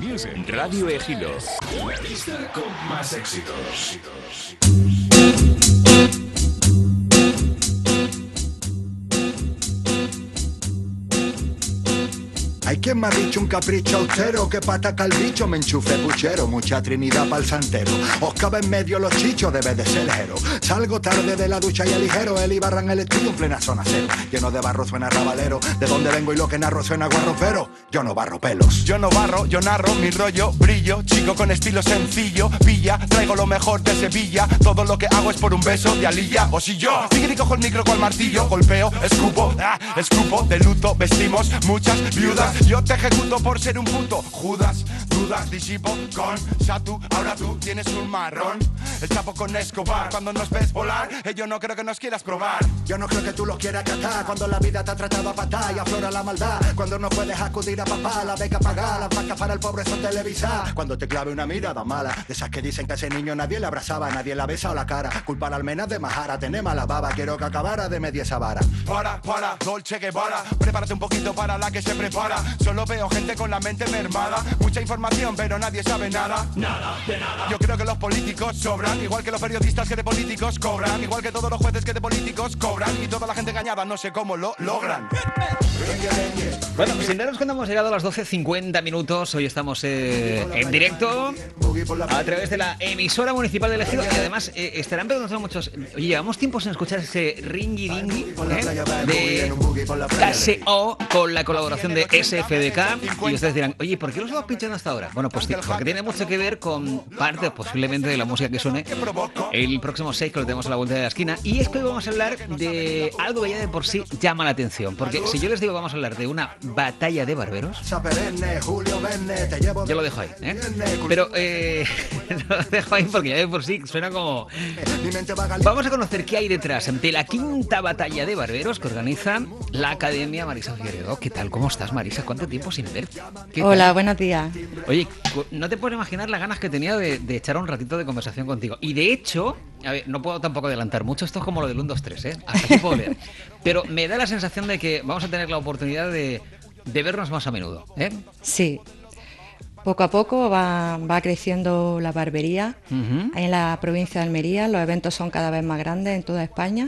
Music. Radio Ejido. La lista con más éxitos. Hay quien me ha dicho un capricho austero, que pa' atacar al bicho me enchufe puchero, mucha trinidad pa'l santero. Os cabe en medio los chichos, debe de ser ligero. Salgo tarde de la ducha y a ligero, el Ibarra en el estudio en plena zona cero. Lleno de barro suena rabalero, de donde vengo y lo que narro suena guarropero. Yo no barro pelos. Yo no barro, yo narro, mi rollo, brillo, chico con estilo sencillo, pilla, traigo lo mejor de Sevilla, todo lo que hago es por un beso de Alilla. O si yo, tigre cojo el micro con martillo, golpeo, escupo, escupo, de luto, vestimos muchas viudas. Yo te ejecuto por ser un puto Judas, dudas, disipo con Satu. Ahora tú tienes un marrón, el Chapo con Escobar. Cuando nos ves volar, yo no creo que nos quieras probar. Yo no creo que tú lo quieras catar, cuando la vida te ha tratado a patar y aflora la maldad. Cuando no puedes acudir a papá, la beca pagar, las vacas para el pobre son televisadas. Cuando te clave una mirada mala, de esas que dicen que a ese niño nadie le abrazaba, nadie la besa o la cara. Culpar al menos de majara, tener mala baba, quiero que acabara de media esa vara. Para, Dolce Guevara, prepárate un poquito para la que se prepara. Solo veo gente con la mente mermada, mucha información pero nadie sabe nada. Nada, de nada. Yo creo que los políticos sobran, igual que los periodistas que de políticos cobran, igual que todos los jueces que de políticos cobran, y toda la gente engañada no sé cómo lo logran. Bueno, sin darnos cuenta hemos llegado a las 12:50 minutos. Hoy estamos en directo a través de la emisora municipal de Ejido. Y además estarán preguntando muchos. Oye, llevamos tiempo sin escuchar ese ringy dingy de KSO con la colaboración de SFDK. Y ustedes dirán, oye, ¿por qué lo estamos pinchando hasta ahora? Bueno, pues porque tiene mucho que ver con parte posiblemente de la música que suene el próximo 6, que lo tenemos a la vuelta de la esquina. Y es que hoy vamos a hablar de algo que ya de por sí llama la atención. Porque si yo les digo vamos a hablar de una batalla de barberos, yo lo dejo ahí, ¿eh? Pero lo dejo ahí porque ya de por sí suena como... Vamos a conocer qué hay detrás de la quinta batalla de barberos que organiza la Academia Marisa Figueredo. ¿Qué tal? ¿Cómo estás, Marisa? ¿Cuánto tiempo sin verte? Hola, buenos días. Oye, no te puedes imaginar las ganas que tenía de echar un ratito de conversación contigo. Y de hecho, a ver, no puedo tampoco adelantar mucho, esto es como lo del 1, 2, 3, ¿eh? Hasta aquí puedo leer. Pero me da la sensación de que vamos a tener la oportunidad de vernos más a menudo, ¿eh? Sí. Poco a poco va creciendo la barbería en la provincia de Almería. Los eventos son cada vez más grandes en toda España.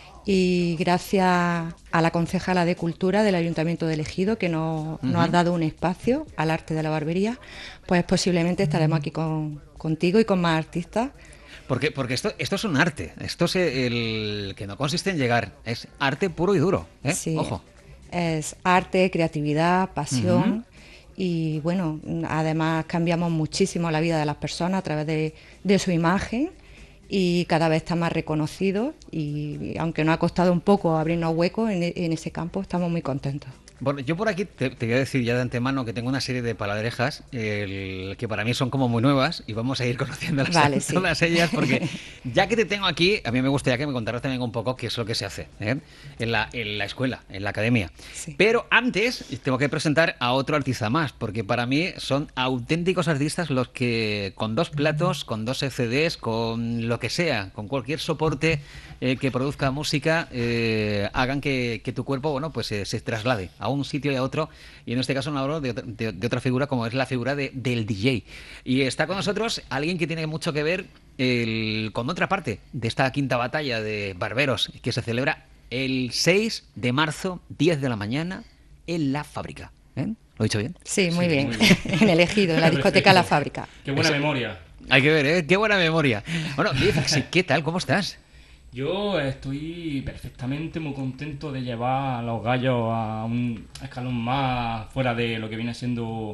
Y gracias a la concejala de Cultura del Ayuntamiento de Ejido, que nos ha dado un espacio al arte de la barbería, pues posiblemente estaremos aquí contigo y con más artistas. Porque esto es un arte. Esto es el que no consiste en llegar. Es arte puro y duro, ¿eh? Sí, ojo. Es arte, creatividad, pasión. Y bueno, además cambiamos muchísimo la vida de las personas a través de su imagen. Y cada vez está más reconocido y aunque nos ha costado un poco abrirnos huecos en ese campo, estamos muy contentos. Bueno, yo por aquí te voy a decir ya de antemano que tengo una serie de palabrejas que para mí son como muy nuevas y vamos a ir conociéndolas, vale, todas ellas, porque ya que te tengo aquí, a mí me gustaría que me contaras también un poco qué es lo que se hace, ¿eh? en la escuela, en la academia. Sí. Pero antes tengo que presentar a otro artista más, porque para mí son auténticos artistas los que con 2 platos, con 2 CDs, con lo que sea, con cualquier soporte que produzca música, hagan que tu cuerpo, bueno, pues se traslade a un sitio y a otro, y en este caso no hablo de otra figura como es la figura del DJ. Y está con nosotros alguien que tiene mucho que ver con otra parte de esta quinta batalla de barberos que se celebra el 6 de marzo, 10 de la mañana, en La Fábrica. ¿Lo he dicho bien? Sí, muy bien. En el Ejido, en la discoteca La Fábrica. Qué buena memoria. Hay que ver, ¿eh? Qué buena memoria. Bueno, Dixie, ¿qué tal? ¿Cómo estás? Yo estoy perfectamente muy contento de llevar a los gallos a un escalón más fuera de lo que viene siendo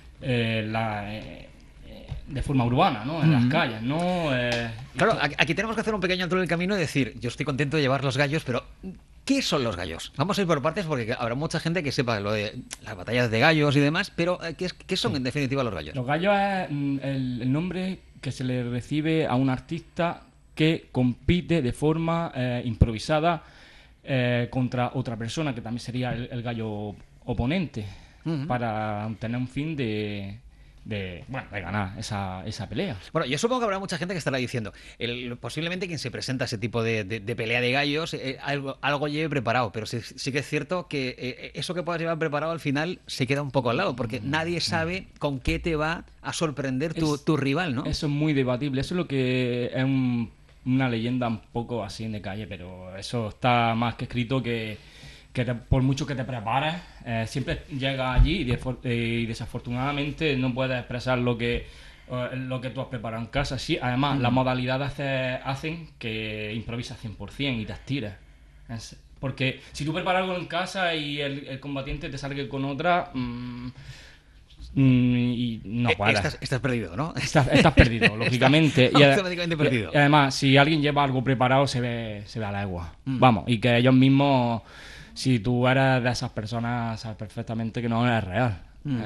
de forma urbana, ¿no? En las calles, ¿no? Claro, aquí tenemos que hacer un pequeño alto en el camino y decir, yo estoy contento de llevar los gallos, pero ¿qué son los gallos? Vamos a ir por partes porque habrá mucha gente que sepa lo de las batallas de gallos y demás, pero ¿qué son en definitiva los gallos? Los gallos es el nombre que se le recibe a un artista que compite de forma improvisada contra otra persona, que también sería el gallo oponente, para obtener un fin de de ganar esa pelea. Bueno, yo supongo que habrá mucha gente que estará diciendo, posiblemente quien se presenta a ese tipo de pelea de gallos, algo lleve preparado, pero sí que es cierto que eso que puedas llevar preparado al final se queda un poco al lado, porque nadie sabe con qué te va a sorprender tu rival, ¿no? Eso es muy debatible, eso es lo que es una leyenda un poco así de calle, pero eso está más que escrito que por mucho que te prepares, siempre llegas allí y desafortunadamente no puedes expresar lo que tú has preparado en casa. Sí, además, las modalidades hacen que improvisas 100% y te estires. Porque si tú preparas algo en casa y el combatiente te salga con otra... y no puedes. Estás perdido, ¿no? Estás perdido, lógicamente. Automáticamente perdido. Y además, si alguien lleva algo preparado, se ve a la legua. Vamos, y que ellos mismos... Si tú eres de esas personas, sabes perfectamente que no es real.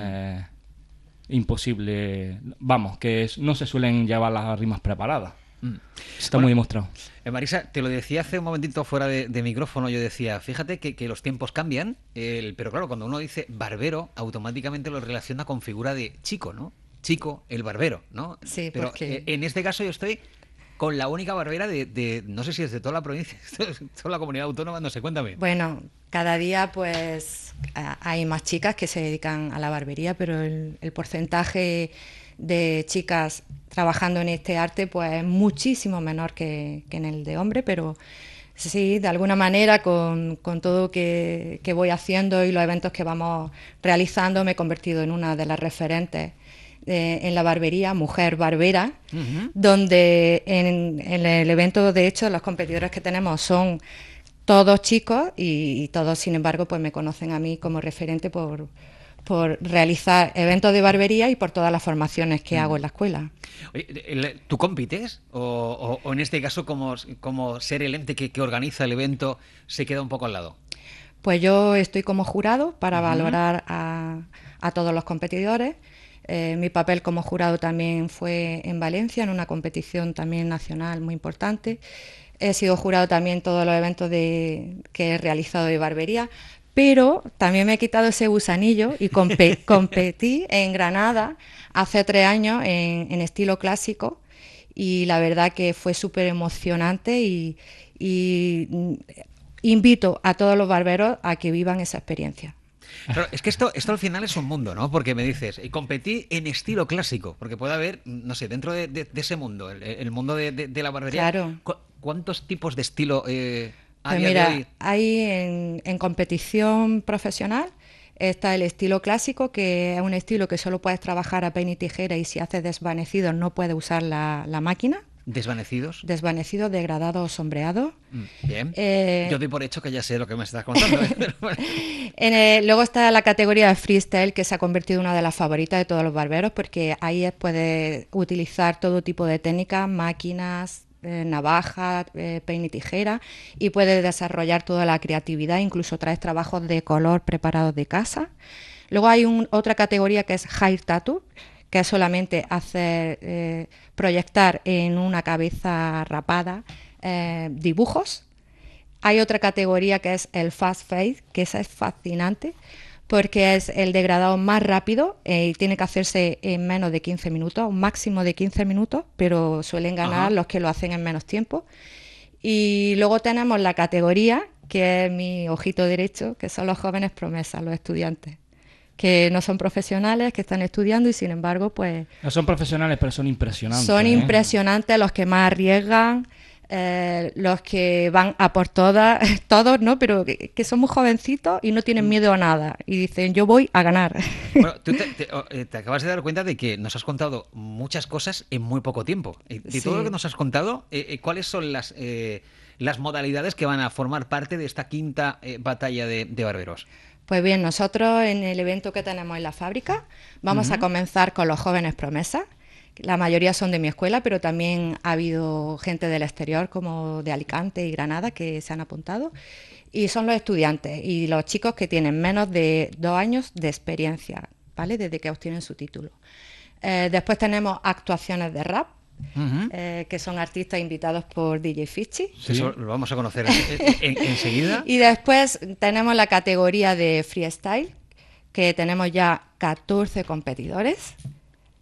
Imposible. Vamos, que no se suelen llevar las rimas preparadas. Está muy demostrado. Marisa, te lo decía hace un momentito fuera de micrófono. Yo decía, fíjate que los tiempos cambian, pero claro, cuando uno dice barbero, automáticamente lo relaciona con figura de chico, ¿no? Chico, el barbero, ¿no? Sí, pero porque... en este caso yo estoy con la única barbera de no sé si es de toda la provincia, toda la comunidad autónoma, no sé, cuéntame. Bueno, cada día pues hay más chicas que se dedican a la barbería, pero el porcentaje de chicas trabajando en este arte pues es muchísimo menor que en el de hombre, pero sí, de alguna manera con todo que voy haciendo y los eventos que vamos realizando me he convertido en una de las referentes en la barbería, mujer barbera, donde en el evento, de hecho, los competidores que tenemos son todos chicos y todos, sin embargo, pues me conocen a mí como referente por realizar eventos de barbería y por todas las formaciones que hago en la escuela. Oye, ¿tú compites? ¿O en este caso, como ser el ente que organiza el evento, se queda un poco al lado? Pues yo estoy como jurado para valorar a todos los competidores. Mi papel como jurado también fue en Valencia, en una competición también nacional muy importante. He sido jurado también en todos los eventos que he realizado de barbería, pero también me he quitado ese gusanillo y competí en Granada hace 3 años en estilo clásico y la verdad que fue súper emocionante y invito a todos los barberos a que vivan esa experiencia. Claro, es que esto al final es un mundo, ¿no? Porque me dices, competí en estilo clásico, porque puede haber, no sé, dentro de ese mundo, el mundo de la barbería, claro. ¿Cuántos tipos de estilo pues mira, hay en competición profesional está el estilo clásico, que es un estilo que solo puedes trabajar a peine y tijera y si haces desvanecidos no puedes usar la máquina. ¿Desvanecidos? Desvanecidos, degradados o sombreados. Bien. Yo doy por hecho que ya sé lo que me estás contando. Luego está la categoría de freestyle, que se ha convertido en una de las favoritas de todos los barberos, porque ahí puedes utilizar todo tipo de técnicas, máquinas, navajas, peine y tijera, y puedes desarrollar toda la creatividad, incluso traes trabajos de color preparados de casa. Luego hay otra categoría que es hair tattoo, que es solamente hacer, proyectar en una cabeza rapada dibujos. Hay otra categoría que es el fast fade, que esa es fascinante porque es el degradado más rápido y tiene que hacerse en menos de 15 minutos, un máximo de 15 minutos, pero suelen ganar los que lo hacen en menos tiempo. Y luego tenemos la categoría, que es mi ojito derecho, que son los jóvenes promesas, los estudiantes, que no son profesionales, que están estudiando y sin embargo pues... No son profesionales, pero son impresionantes. Son impresionantes los que más arriesgan, los que van a por todas, todos, ¿no? Pero que son muy jovencitos y no tienen miedo a nada y dicen, yo voy a ganar. Bueno, tú te acabas de dar cuenta de que nos has contado muchas cosas en muy poco tiempo. De todo lo que nos has contado, ¿cuáles son las modalidades que van a formar parte de esta quinta batalla de barberos? Pues bien, nosotros en el evento que tenemos en la fábrica vamos a comenzar con los jóvenes promesas. La mayoría son de mi escuela, pero también ha habido gente del exterior, como de Alicante y Granada, que se han apuntado. Y son los estudiantes y los chicos que tienen menos de 2 años de experiencia, ¿vale? Desde que obtienen su título. Después tenemos actuaciones de rap, que son artistas invitados por DJ Fichi. Sí. Eso lo vamos a conocer enseguida. Y después tenemos la categoría de freestyle, que tenemos ya 14 competidores.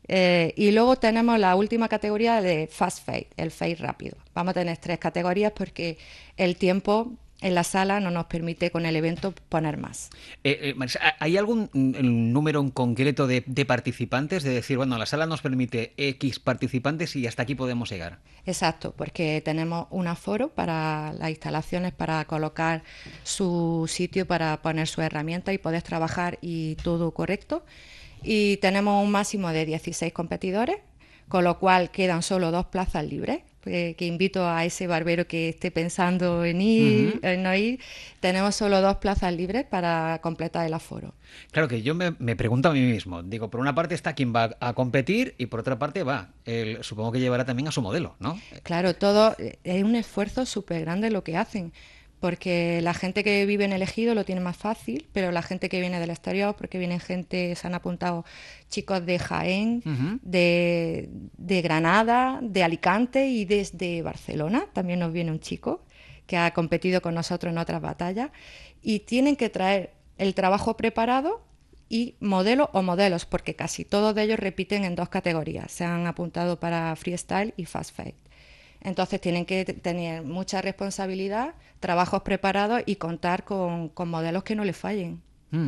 Y luego tenemos la última categoría de Fast Fade, el fade rápido. Vamos a tener 3 categorías porque el tiempo en la sala no nos permite con el evento poner más. Marisa, ¿hay algún número en concreto de participantes? De decir, bueno, la sala nos permite X participantes y hasta aquí podemos llegar. Exacto, porque tenemos un aforo para las instalaciones, para colocar su sitio, para poner su herramienta y poder trabajar y todo correcto. Y tenemos un máximo de 16 competidores, con lo cual quedan solo 2 plazas libres. Que invito a ese barbero que esté pensando en ir, en no ir. Tenemos solo 2 plazas libres para completar el aforo. Claro que yo me pregunto a mí mismo. Digo, por una parte está quien va a competir y por otra parte supongo que llevará también a su modelo, ¿no? Claro, todo es un esfuerzo súper grande lo que hacen. Porque la gente que vive en el Ejido lo tiene más fácil, pero la gente que viene del exterior, porque vienen gente, se han apuntado chicos de Jaén, de Granada, de Alicante y desde Barcelona, también nos viene un chico que ha competido con nosotros en otras batallas, y tienen que traer el trabajo preparado y modelo o modelos, porque casi todos de ellos repiten en 2 categorías, se han apuntado para freestyle y fast fade. Entonces tienen que tener mucha responsabilidad, trabajos preparados y contar con modelos que no les fallen.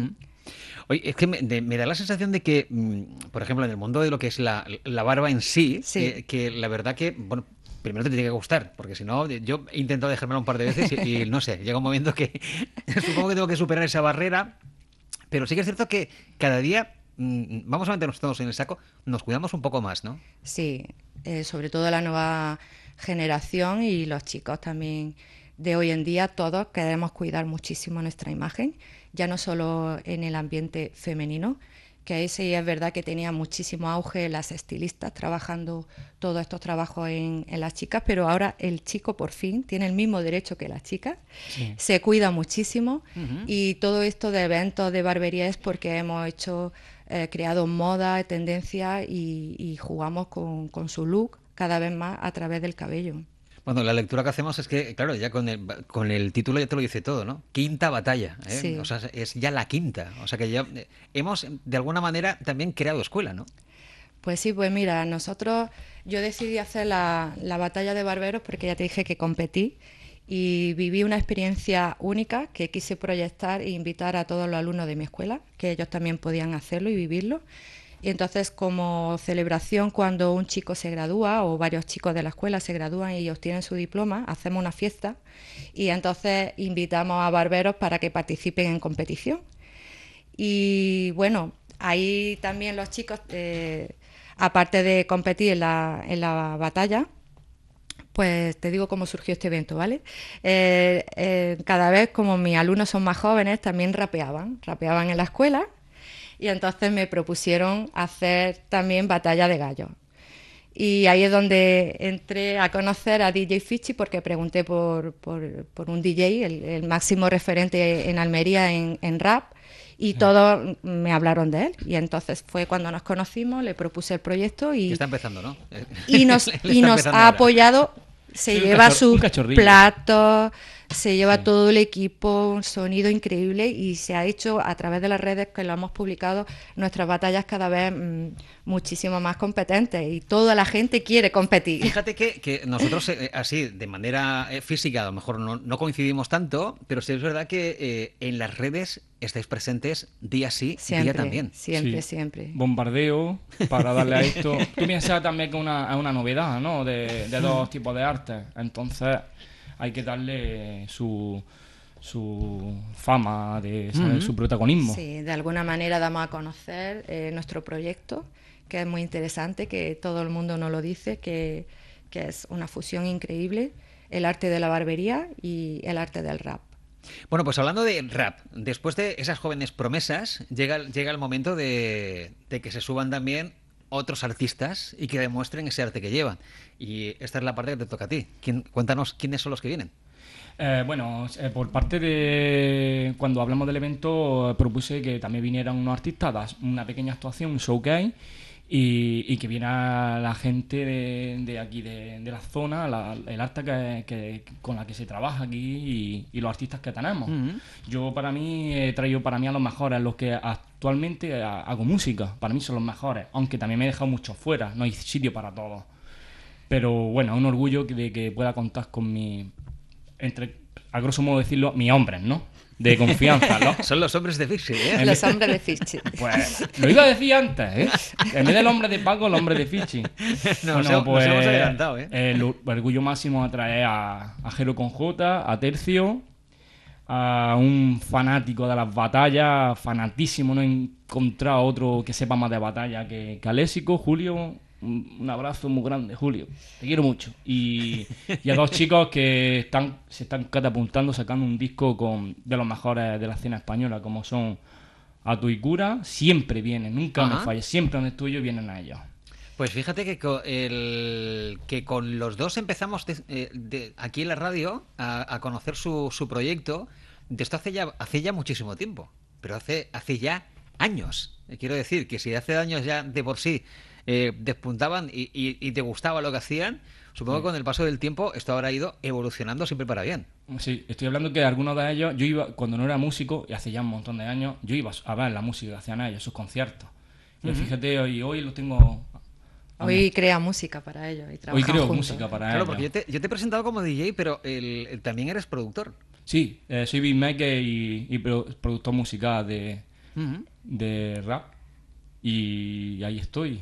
Oye, es que me da la sensación de que, por ejemplo, en el mundo de lo que es la barba en sí, que la verdad que, bueno, primero te tiene que gustar, porque si no, yo he intentado dejármela un par de veces y no sé, llega un momento que supongo que tengo que superar esa barrera, pero sí que es cierto que cada día, vamos a meternos todos en el saco, nos cuidamos un poco más, ¿no? Sí, sobre todo la nueva generación y los chicos también de hoy en día, todos queremos cuidar muchísimo nuestra imagen, ya no solo en el ambiente femenino, que ahí sí es verdad que tenía muchísimo auge las estilistas trabajando todos estos trabajos en las chicas, pero ahora el chico por fin tiene el mismo derecho que las chicas, se cuida muchísimo y todo esto de eventos de barbería es porque hemos creado moda, tendencia y jugamos con su look cada vez más a través del cabello. Bueno, la lectura que hacemos es que, claro, ya con el título ya te lo dice todo, ¿no? Quinta batalla, ¿eh? Sí. O sea, es ya la quinta. O sea que ya hemos, de alguna manera, también creado escuela, ¿no? Pues sí, pues mira, yo decidí hacer la batalla de barberos porque ya te dije que competí y viví una experiencia única que quise proyectar e invitar a todos los alumnos de mi escuela, que ellos también podían hacerlo y vivirlo. Y entonces, como celebración, cuando un chico se gradúa o varios chicos de la escuela se gradúan y obtienen su diploma, hacemos una fiesta y entonces invitamos a barberos para que participen en competición. Y bueno, ahí también los chicos, aparte de competir en la batalla, pues te digo cómo surgió este evento, ¿vale? Cada vez, como mis alumnos son más jóvenes, también rapeaban en la escuela. Y entonces me propusieron hacer también batalla de gallos. Y ahí es donde entré a conocer a DJ Fichi porque pregunté por un DJ, el máximo referente en Almería en rap, y todos me hablaron de él. Y entonces fue cuando nos conocimos, le propuse el proyecto y... Está empezando, ¿no? Y nos ha apoyado, se lleva sus platos... Se lleva todo el equipo, un sonido increíble y se ha hecho a través de las redes que lo hemos publicado nuestras batallas cada vez muchísimo más competentes y toda la gente quiere competir. Fíjate que nosotros así de manera física a lo mejor no coincidimos tanto, pero sí es verdad que en las redes estáis presentes día sí, siempre, día también. Siempre. Bombardeo para darle a esto. Tú piensas también que es una novedad, ¿no? De 2 tipos de arte. Entonces hay que darle su fama, su protagonismo. Sí, de alguna manera damos a conocer nuestro proyecto, que es muy interesante, que todo el mundo nos lo dice, que es una fusión increíble, el arte de la barbería y el arte del rap. Bueno, pues hablando de rap, después de esas jóvenes promesas, llega el momento de que se suban también otros artistas y que demuestren ese arte que llevan. Y esta es la parte que te toca a ti. Cuéntanos quiénes son los que vienen. Por parte de... Cuando hablamos del evento, propuse que también vinieran unos artistas, una pequeña actuación, un showcase, y que viera la gente de aquí, de la zona, el arte con la que se trabaja aquí y los artistas que tenemos. Yo para mí he traído a los mejores, los que actualmente hago música. Para mí son los mejores, aunque también me he dejado muchos fuera, no hay sitio para todos. Pero bueno, es un orgullo de que pueda contar con a grosso modo decirlo, mis hombres, ¿no? De confianza, ¿no? Son los hombres de Fitchy, ¿eh? Los hombres de Fitchy. Pues lo iba a decir antes, ¿eh? En vez del hombre de Paco, el hombre de Fitchy. Nos hemos adelantado, ¿eh? El orgullo máximo a traer a Jero con J, a Tercio, a un fanático de las batallas, fanatísimo. No he encontrado otro que sepa más de batalla que Alésico, Julio. Un abrazo muy grande, Julio. Te quiero mucho. Y a dos chicos que se están catapuntando, sacando un disco de los mejores de la escena española, como son Atu y Cura. Siempre vienen, nunca me falla. Siempre donde estoy yo vienen a ellos. Pues fíjate que con los dos empezamos aquí en la radio a conocer su proyecto. De esto hace ya muchísimo tiempo. Pero hace ya años. Quiero decir que si hace años ya de por sí despuntaban y te gustaba lo que hacían, supongo que con el paso del tiempo esto habrá ido evolucionando siempre para bien. Sí, estoy hablando que algunos de ellos, yo iba, cuando no era músico, y hace ya un montón de años, yo iba a ver la música que hacían ellos, sus conciertos. Y fíjate, hoy lo tengo... Hoy crea música para ellos. Y hoy creo juntos. música para Claro, ellos. porque yo te he presentado como DJ, pero también eres productor. Sí, soy beatmaker y productor musical de rap. Y ahí estoy.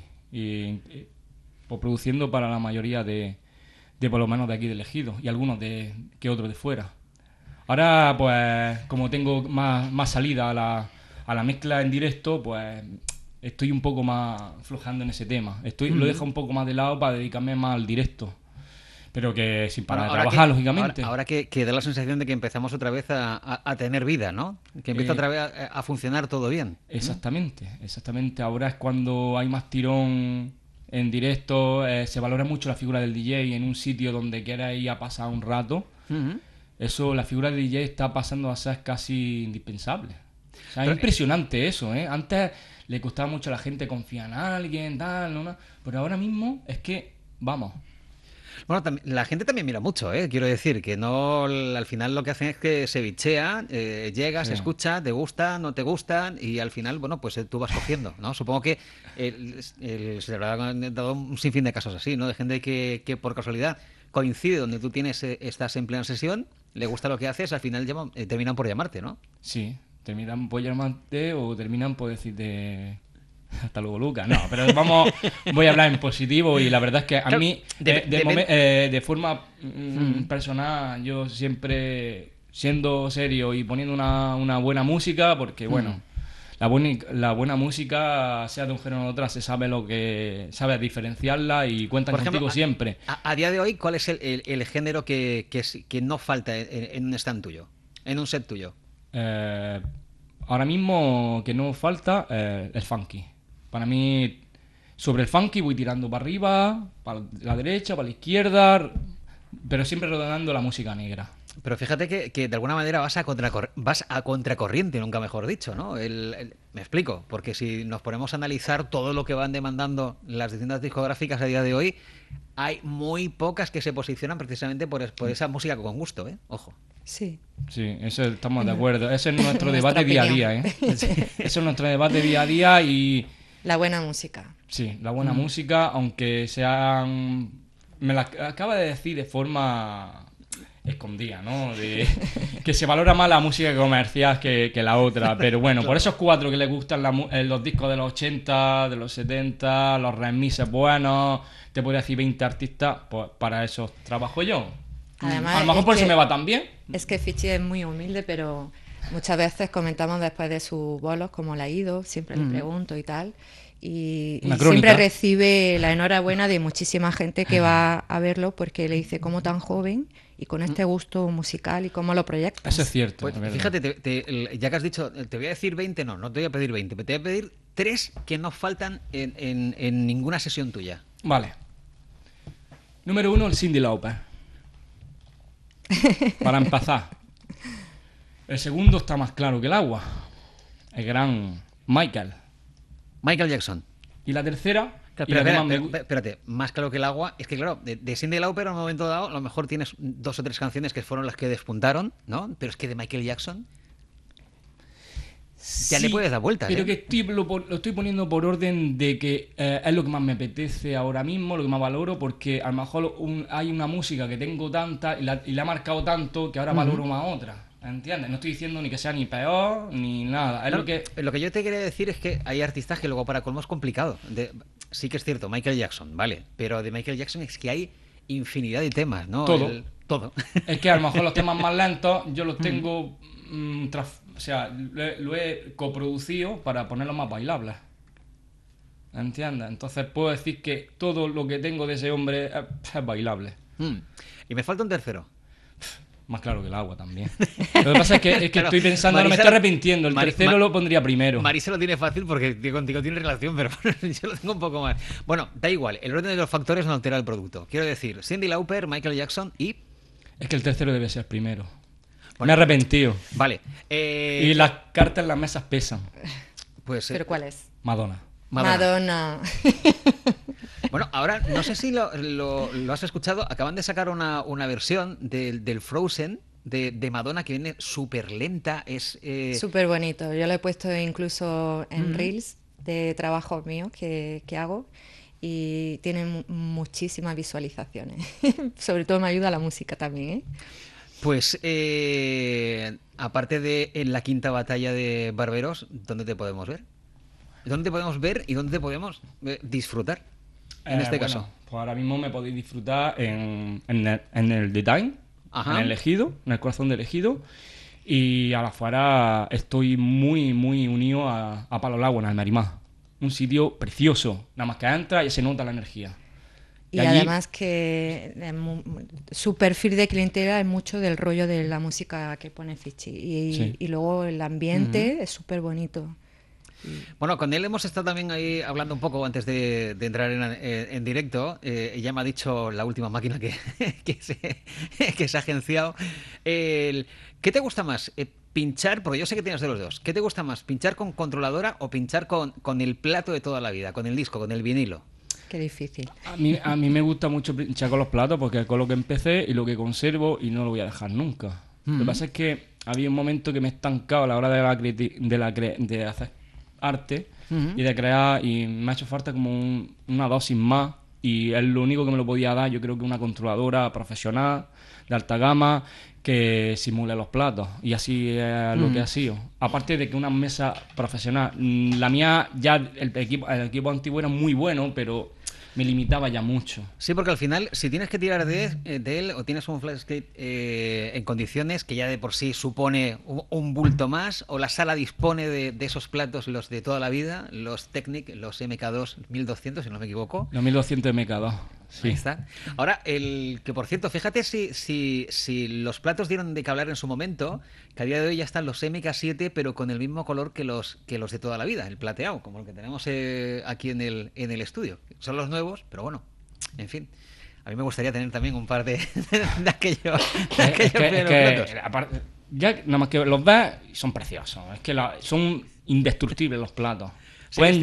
Pues produciendo para la mayoría de por lo menos de aquí de Ejido y algunos que otros de fuera. Ahora, pues, como tengo más salida a la mezcla en directo, pues estoy un poco más flojando en ese tema. Lo he dejado un poco más de lado para dedicarme más al directo. Pero que sin parar de trabajar, lógicamente. Ahora que da la sensación de que empezamos otra vez a tener vida, ¿no? Que empieza otra vez a funcionar todo bien. Exactamente. Ahora es cuando hay más tirón en directo, se valora mucho la figura del DJ en un sitio donde quieras ir a pasar un rato. Eso, la figura del DJ está pasando a ser casi indispensable. O sea, es impresionante eso, ¿eh? Antes le costaba mucho a la gente confiar en alguien, tal, ¿no? Pero ahora mismo es que, vamos... Bueno, la gente también mira mucho, ¿eh? Quiero decir, que no al final lo que hacen es que se bichea, llegas, escucha, te gusta, no te gustan y al final, bueno, pues tú vas cogiendo, ¿no? Supongo que se habrá dado un sinfín de casos así, ¿no? De gente que por casualidad coincide donde tú estás en plena sesión, le gusta lo que haces, al final terminan por llamarte, ¿no? Sí, terminan por llamarte o terminan por decirte... Hasta luego, Lucas. No, pero voy a hablar en positivo y la verdad es que a mí, de forma personal, yo siempre siendo serio y poniendo una buena música, porque bueno, la buena música, sea de un género o de otra, se sabe sabe diferenciarla y cuentan contigo siempre. A día de hoy, ¿cuál es el género que no falta en un stand tuyo, en un set tuyo? Ahora mismo que no falta el funky. Para mí, sobre el funky voy tirando para arriba, para la derecha, para la izquierda, pero siempre rodeando la música negra. Pero fíjate que de alguna manera vas a contracorriente, nunca mejor dicho, ¿no? Me explico, porque si nos ponemos a analizar todo lo que van demandando las distintas discográficas a día de hoy, hay muy pocas que se posicionan precisamente por esa música con gusto, ¿eh? Ojo. Sí. Sí, eso estamos de acuerdo. Ese es nuestro debate día a día, ¿eh? Eso es nuestro debate día a día y... La buena música. Sí, la buena música, aunque sean... Me la acaba de decir de forma escondida, ¿no? Que se valora más la música comercial que la otra. Pero bueno, claro. Por esos cuatro que les gustan los discos de los 80, de los 70, los remixes buenos, te podría decir 20 artistas, pues para eso trabajo yo. Además, a lo mejor por eso me va tan bien. Es que Fitchy es muy humilde, pero muchas veces comentamos después de sus bolos cómo le ha ido, siempre le pregunto y tal. Y siempre recibe la enhorabuena de muchísima gente que va a verlo porque le dice cómo tan joven y con este gusto musical y cómo lo proyectas. Eso es cierto. Pues, fíjate, ya que has dicho, te voy a decir 20, no te voy a pedir 20, te voy a pedir 3 que no faltan en ninguna sesión tuya. Vale. Número 1, el Cyndi Lauper. Para empezar. El segundo está más claro que el agua. El gran Michael Jackson. Y la tercera... Espérate, más claro que el agua. Es que claro, de Cyndi Lauper a un momento dado, a lo mejor tienes 2 o 3 canciones que fueron las que despuntaron, ¿no? Pero es que de Michael Jackson... ya le puedes dar vueltas. Pero que lo estoy poniendo por orden de que es lo que más me apetece ahora mismo, lo que más valoro, porque a lo mejor hay una música que tengo tanta y la ha marcado tanto que ahora valoro más otra. ¿Entiendes? No estoy diciendo ni que sea ni peor ni nada. Lo que yo te quería decir es que hay artistas que luego para colmo es complicado. Sí que es cierto, Michael Jackson, vale, pero de Michael Jackson es que hay infinidad de temas, ¿no? Todo. Es que a lo mejor los temas más lentos yo los tengo, o sea, lo he coproducido para ponerlos más bailables. ¿Entiendes? Entonces puedo decir que todo lo que tengo de ese hombre es bailable. Y me falta un tercero. Más claro que el agua también. Lo que pasa es que claro, estoy pensando, ahora me estoy arrepintiendo. El tercero lo pondría primero. Marisa lo tiene fácil porque contigo tiene relación, pero yo lo tengo un poco más. Bueno, da igual, el orden de los factores no altera el producto. Quiero decir, Cyndi Lauper, Michael Jackson y... Es que el tercero debe ser primero. Bueno, me he arrepentido. Vale. Y las cartas en las mesas pesan. Pues, ¿pero cuál es? Madonna. Bueno, ahora, no sé si lo has escuchado, acaban de sacar una versión del Frozen de Madonna que viene súper lenta. Es súper bonito. Yo lo he puesto incluso en Reels de trabajos míos que hago y tienen muchísimas visualizaciones. Sobre todo me ayuda la música también, ¿eh? Pues, aparte de en la quinta batalla de Barberos, ¿dónde te podemos ver? ¿Dónde te podemos ver y dónde te podemos disfrutar? En este caso. Pues ahora mismo me podéis disfrutar en el The Time, en el Ejido, en el corazón del Ejido. Y a la afuera estoy muy, muy unido a Palo Lago, en Almerimá. Un sitio precioso. Nada más que entra y se nota la energía. Y allí, además que su perfil de clientela es mucho del rollo de la música que pone Fichi. Y luego el ambiente es súper bonito. Bueno, con él hemos estado también ahí hablando un poco antes de entrar en directo. Ella me ha dicho la última máquina que se ha agenciado. ¿Qué te gusta más? Pinchar, porque yo sé que tienes de los dos. ¿Qué te gusta más? ¿Pinchar con controladora o pinchar con el plato de toda la vida? Con el disco, con el vinilo. Qué difícil. A mí me gusta mucho pinchar con los platos porque es con lo que empecé y lo que conservo y no lo voy a dejar nunca. Lo que pasa es que había un momento que me he estancado a la hora de hacer arte y de crear, y me ha hecho falta como una dosis más, y es lo único que me lo podía dar, yo creo, que una controladora profesional de alta gama que simule los platos, y así es lo que ha sido. Aparte de que una mesa profesional, la mía ya el equipo antiguo era muy bueno, pero me limitaba ya mucho. Sí, porque al final, si tienes que tirar de él o tienes un Flashscape en condiciones que ya de por sí supone un bulto más, o la sala dispone de esos platos, los de toda la vida, los Technic, los MK2 1200, si no me equivoco. Los 1200 MK2, sí. Ahí está. Ahora, que por cierto, fíjate si los platos dieron de que hablar en su momento, que a día de hoy ya están los MK7, pero con el mismo color que los de toda la vida, el plateado, como el que tenemos aquí en el estudio. Son los nuevos, pero bueno, en fin. A mí me gustaría tener también un par de aquellos platos. Aparte, ya nada más que los ves, son preciosos. Es que son indestructibles los platos. Sí, pueden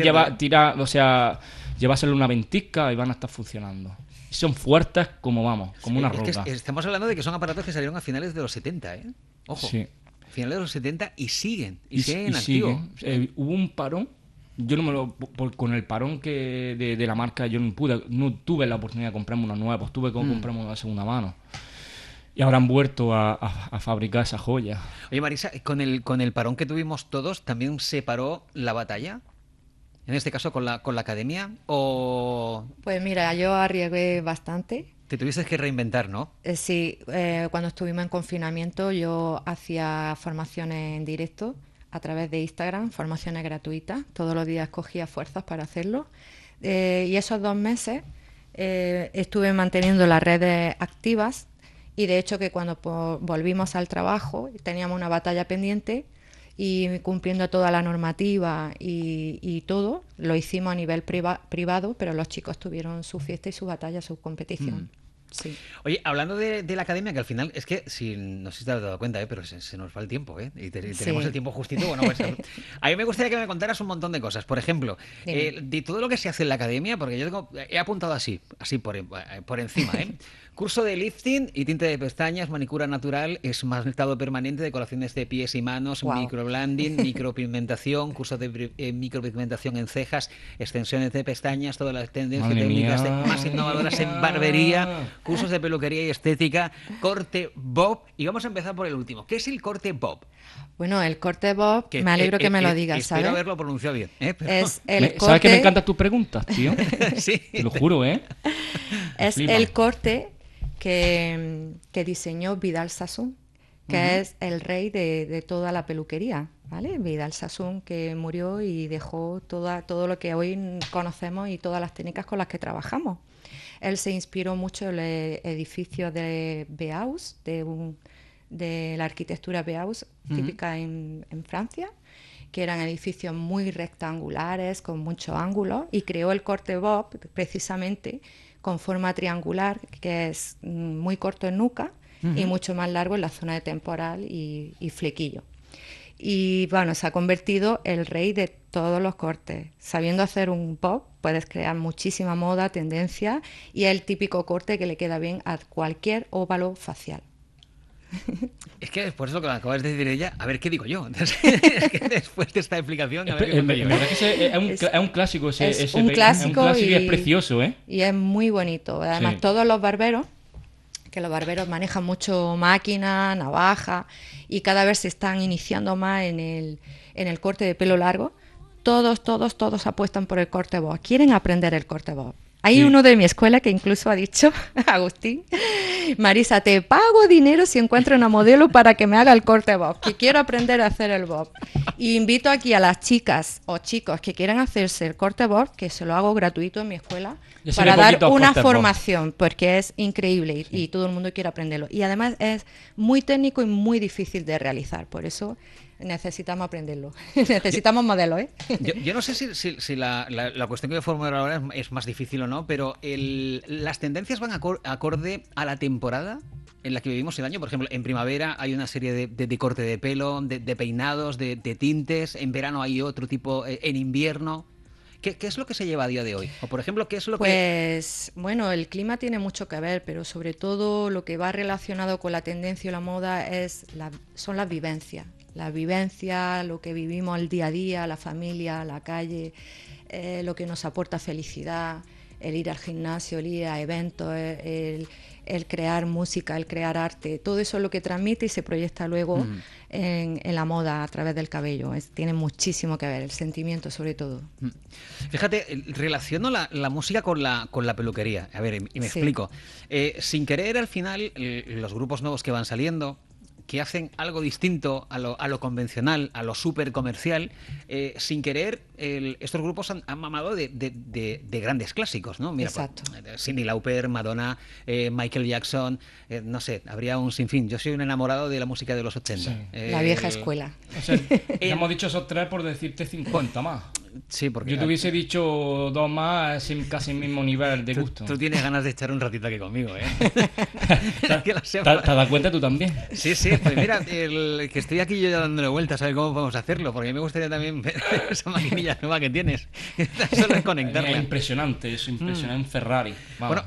llevárselo una ventisca y van a estar funcionando. Son fuertes como una roca. Estamos hablando de que son aparatos que salieron a finales de los 70, ¿eh? Ojo. Sí. Finales de los 70 y siguen en activo. Hubo un parón. Yo con el parón de la marca, yo no tuve la oportunidad de comprarme unos nuevos, tuve que comprarme una de segunda mano. Y ahora han vuelto a fabricar esa joya. Oye, Marisa, con el parón que tuvimos todos, ¿también se paró la batalla? En este caso con la academia, ¿o...? Pues mira, yo arriesgué bastante. Te tuviste que reinventar, ¿no? Sí, cuando estuvimos en confinamiento yo hacía formaciones en directo a través de Instagram, formaciones gratuitas. Todos los días cogía fuerzas para hacerlo. Y esos 2 meses estuve manteniendo las redes activas, y de hecho que cuando volvimos al trabajo teníamos una batalla pendiente y cumpliendo toda la normativa y todo, lo hicimos a nivel privado, pero los chicos tuvieron su fiesta y su batalla, su competición. Sí. Oye, hablando de la academia, que al final es que, no sé si te has dado cuenta, pero se nos va el tiempo, y tenemos Sí. el tiempo justito. Bueno, pues, a mí me gustaría que me contaras un montón de cosas. Por ejemplo, Dime. de todo lo que se hace en la academia, porque yo he apuntado así por encima, ¿eh? Curso de lifting y tinte de pestañas, manicura natural, esmaltado permanente, decoraciones de pies y manos, Guau. microblending, micropigmentación, curso de micropigmentación en cejas, extensiones de pestañas, todas las tendencias Madre técnicas mía. más innovadoras en barbería, cursos de peluquería y estética, corte bob. Y vamos a empezar por el último. ¿Qué es el corte bob? Bueno, el corte bob, Que, me alegro que me lo digas, espero ¿sabes? haberlo pronunciado bien. Pero- Es el ¿Sabes que me corte- encantan tus preguntas, tío? sí. Te lo juro, ¿eh? Es Flipa. el corte que diseñó Vidal Sassoon, que es el rey de toda la peluquería, ¿vale? Vidal Sassoon, que murió y dejó todo lo que hoy conocemos y todas las técnicas con las que trabajamos. Él se inspiró mucho en el edificio de Bauhaus, de la arquitectura Bauhaus, típica en Francia, que eran edificios muy rectangulares, con muchos ángulos, y creó el corte bob precisamente con forma triangular, que es muy corto en nuca y mucho más largo en la zona de temporal y flequillo. Y bueno, se ha convertido el rey de todos los cortes. Sabiendo hacer un bob, puedes crear muchísima moda, tendencia, y es el típico corte que le queda bien a cualquier óvalo facial. Es que después de lo que acabas de decir ella, a ver qué digo yo. Entonces, es que después de esta explicación, a ver qué En cuento yo. verdad que es un clásico ese. Es un clásico y es precioso, ¿eh? Y es muy bonito. Además, Sí. todos los barberos, que los barberos manejan mucho máquina, navaja, y cada vez se están iniciando más en el corte de pelo largo, todos apuestan por el corte bob. Quieren aprender el corte bob. Hay Sí. uno de mi escuela que incluso ha dicho, Agustín, Marisa, te pago dinero si encuentro una modelo para que me haga el corte bob, que quiero aprender a hacer el bob. Y invito aquí a las chicas o chicos que quieran hacerse el corte bob, que se lo hago gratuito en mi escuela, Yo sé para de dar poquitos una cortes bob. formación, porque es increíble y todo el mundo quiere aprenderlo. Y además es muy técnico y muy difícil de realizar, por eso necesitamos aprenderlo. Necesitamos modelos, ¿eh? Yo no sé si la cuestión que voy a formular ahora es más difícil o no, pero las tendencias van acorde a la temporada en la que vivimos el año. Por ejemplo, en primavera hay una serie de corte de pelo, de peinados, de tintes. En verano hay otro tipo, en invierno. ¿Qué es lo que se lleva a día de hoy? O, por ejemplo, ¿qué es lo que...? Pues, bueno, el clima tiene mucho que ver, pero sobre todo lo que va relacionado con la tendencia y la moda son las vivencias. La vivencia, lo que vivimos el día a día, la familia, la calle, lo que nos aporta felicidad, el ir al gimnasio, el ir a eventos, el crear música, el crear arte. Todo eso es lo que transmite y se proyecta luego en la moda a través del cabello. Tiene muchísimo que ver, el sentimiento sobre todo. Fíjate, relaciono la música con la peluquería. A ver, y me Sí. explico. Sin querer, al final, los grupos nuevos que van saliendo, que hacen algo distinto a lo convencional, a lo súper comercial, sin querer, estos grupos han mamado de grandes clásicos, ¿no? Mira, Exacto. Cyndi Lauper, Madonna, Michael Jackson, no sé, habría un sinfín. Yo soy un enamorado de la música de los 80. Sí. La vieja escuela. O sea, ya hemos dicho esos tres por decirte 50 más. Sí, porque Yo te hubiese dicho dos más, casi el mismo nivel de gusto. tú tienes ganas de echar un ratito aquí conmigo, ¿eh? Que lo ¿Te sepas. has dado cuenta tú también? Sí, pues mira, que estoy aquí yo ya dándole vueltas a ver cómo podemos hacerlo, porque a mí me gustaría también ver esa maquinilla nueva que tienes. Solo es Es conectarla. impresionante, es impresionante. Ferrari. Vamos.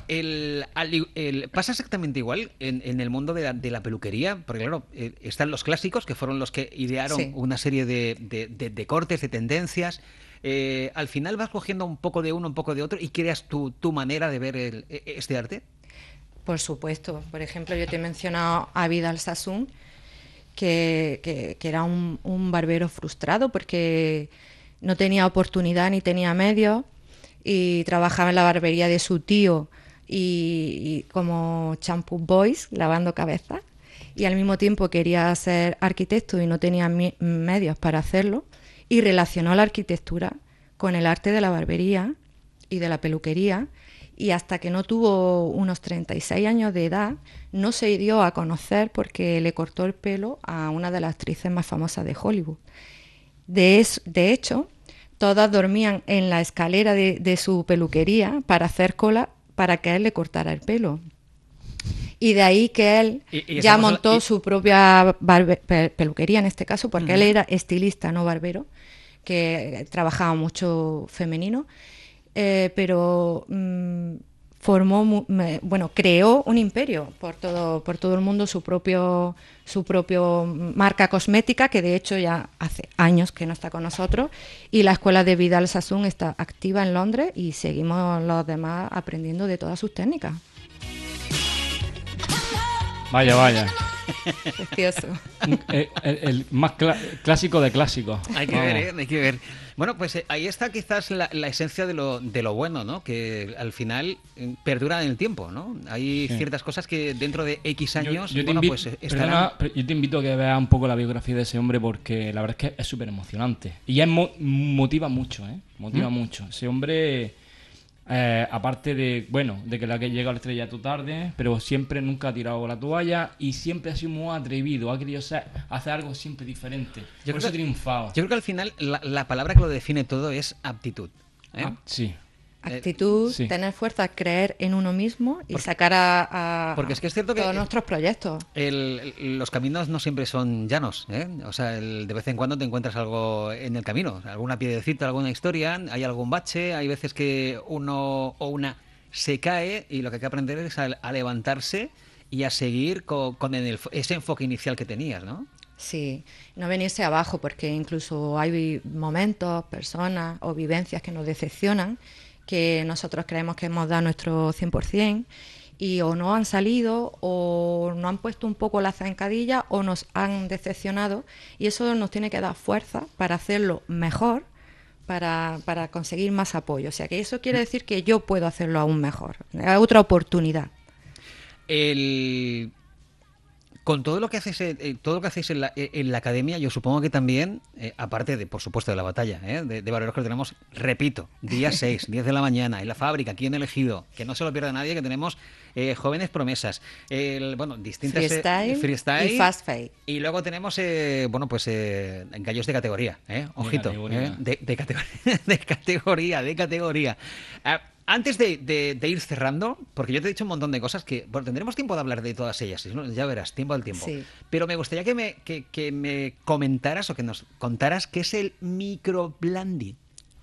Bueno, pasa exactamente igual en el mundo de la peluquería, porque claro, están los clásicos, que fueron los que idearon Sí. una serie de cortes, de tendencias. Al final vas cogiendo un poco de uno, un poco de otro, y creas tu manera de ver este arte. Por supuesto. Por ejemplo, yo te he mencionado a Vidal Sassoon, que era un barbero frustrado porque no tenía oportunidad ni tenía medios y trabajaba en la barbería de su tío y como shampoo boys, lavando cabezas, y al mismo tiempo quería ser arquitecto y no tenía medios para hacerlo, y relacionó la arquitectura con el arte de la barbería y de la peluquería, y hasta que no tuvo unos 36 años de edad no se dio a conocer porque le cortó el pelo a una de las actrices más famosas de Hollywood. De hecho, todas dormían en la escalera de su peluquería para hacer cola para que a él le cortara el pelo. Y de ahí que él Y ya estamos- montó y- su propia peluquería en este caso, porque él era estilista, no barbero, que trabajaba mucho femenino, pero creó un imperio por todo el mundo, su propio marca cosmética, que de hecho ya hace años que no está con nosotros, y la escuela de Vidal Sassoon está activa en Londres y seguimos los demás aprendiendo de todas sus técnicas. Vaya. Precioso. El más clásico de clásicos. Hay que Vamos. ver, hay que ver. Bueno, pues ahí está quizás la esencia de lo bueno, ¿no? Que al final perdura en el tiempo, ¿no? Hay Sí. ciertas cosas que dentro de X años, Yo te bueno, invi- pues estarán... perdona, pero yo te invito a que veas un poco la biografía de ese hombre porque la verdad es que es súper emocionante. Y motiva mucho, ¿eh? Motiva mucho. Ese hombre, aparte de que llega a la estrella tu tarde, pero siempre nunca ha tirado la toalla y siempre ha sido muy atrevido. Ha querido hacer algo siempre diferente. Yo Por creo eso ha triunfado. Yo creo que al final la palabra que lo define todo es aptitud. ¿eh? Sí. Actitud, sí. tener fuerza, creer en uno mismo y sacar a porque es que es cierto que todos nuestros proyectos. Los caminos no siempre son llanos, ¿eh? O sea, de vez en cuando te encuentras algo en el camino, alguna piedrecita, alguna historia, hay algún bache, hay veces que uno o una se cae y lo que hay que aprender es a levantarse y a seguir con ese enfoque inicial que tenías, ¿no? Sí, no venirse abajo porque incluso hay momentos, personas o vivencias que nos decepcionan, que nosotros creemos que hemos dado nuestro 100% y o no han salido o no han puesto un poco la zancadilla o nos han decepcionado y eso nos tiene que dar fuerza para hacerlo mejor, para conseguir más apoyo. O sea que eso quiere decir que yo puedo hacerlo aún mejor, otra oportunidad. Con todo lo que hacéis, en la academia, yo supongo que también, aparte de, por supuesto, de la batalla, de barberos que tenemos, repito, día 6, 10 de la mañana, en la fábrica, aquí en El Ejido, que no se lo pierda nadie, que tenemos jóvenes promesas, distintas freestyle y fast fade. Y luego tenemos, gallos de categoría, ojito, categoría. de categoría. Antes de ir cerrando, porque yo te he dicho un montón de cosas que tendremos tiempo de hablar de todas ellas, ¿no? Ya verás, tiempo al tiempo. Sí. Pero me gustaría que me comentaras o que nos contaras qué es el microblending.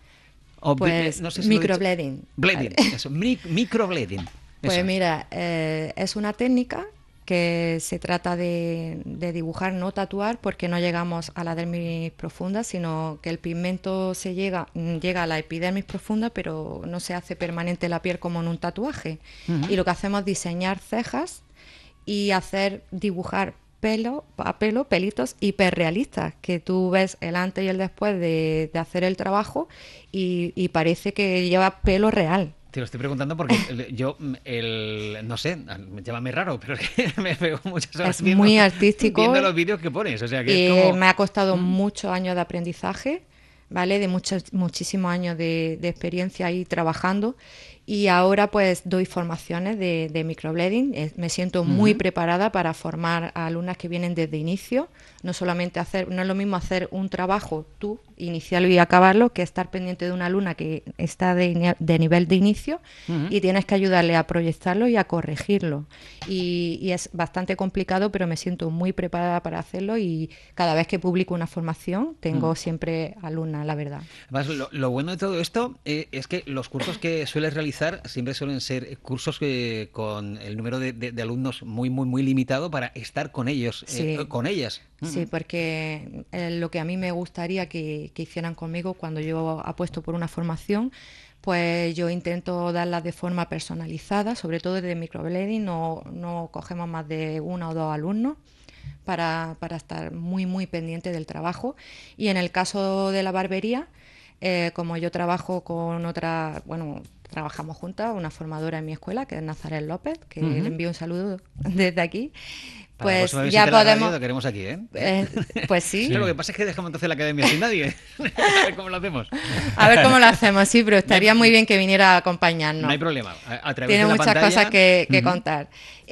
Pues no sé si lo he dicho. microblading. Blading, eso, microblading. Pues Eso. mira, es una técnica que se trata de dibujar, no tatuar, porque no llegamos a la dermis profunda, sino que el pigmento llega a la epidermis profunda, pero no se hace permanente la piel como en un tatuaje. Y lo que hacemos es diseñar cejas y dibujar pelitos hiperrealistas, que tú ves el antes y el después de hacer el trabajo y parece que lleva pelo real. Te lo estoy preguntando porque yo, no sé, llámame raro, pero es que me pego muchas horas Es muy artístico. viendo los vídeos que pones. O sea, que es como... Me ha costado muchos años de aprendizaje, ¿vale? De muchísimos años de experiencia ahí trabajando. Y ahora pues doy formaciones de microblading. Me siento muy preparada para formar a alumnas que vienen desde inicio. No es lo mismo hacer un trabajo tú, iniciarlo y acabarlo, que estar pendiente de una alumna que está de nivel de inicio y tienes que ayudarle a proyectarlo y a corregirlo. Y es bastante complicado, pero me siento muy preparada para hacerlo y cada vez que publico una formación tengo siempre alumnas, la verdad. Además, lo bueno de todo esto es que los cursos que sueles realizar siempre suelen ser cursos con el número de alumnos muy, muy, muy limitado para estar con ellos, Sí. con ellas. Sí, porque lo que a mí me gustaría que hicieran conmigo cuando yo apuesto por una formación, pues yo intento darla de forma personalizada, sobre todo desde microblading, no cogemos más de 1 o 2 alumnos para estar muy, muy pendiente del trabajo. Y en el caso de la barbería, como yo trabajo con otra, trabajamos juntas, una formadora en mi escuela, que es Nazaret López, que le envío un saludo desde aquí. Para Pues la ya visita a la radio, podemos. lo queremos aquí, Pues sí. Lo que pasa es que dejamos entonces la academia sin nadie. A ver cómo lo hacemos. A ver cómo lo hacemos, sí, pero estaría muy bien que viniera a acompañarnos. No hay problema. A través Tiene de la muchas pantalla, cosas que contar.